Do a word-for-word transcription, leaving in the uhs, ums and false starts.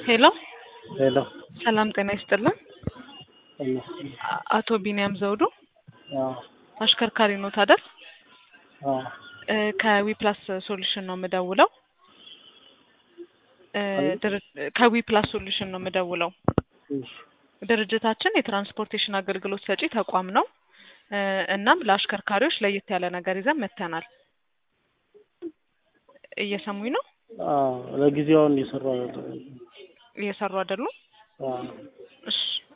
ሄሎ ሄሎ ሰላም ጤና ይስጥልን። ሄሎ አቶ ቢኒያም ዘውዱ አዎ አሽከርካሪ ነው ታደል? አዎ ከዊፕላስ ሶሉሽን ነው የምደውለው። ከዊፕላስ ሶሉሽን ነው የምደውለው። እሺ ድርጅታችን የትራንስፖርቴሽን አገልግሎት ሰጪ ተቋም ነው። እናም ለአሽከርካሪዎች ለየት ያለ ነገር ይዘን መጥተናል። እየሰሙኝ ነው? አዎ ለጊዜው እየሰራሁ አይደለም። እየሰሩ አይደሉም? አዎ እሺ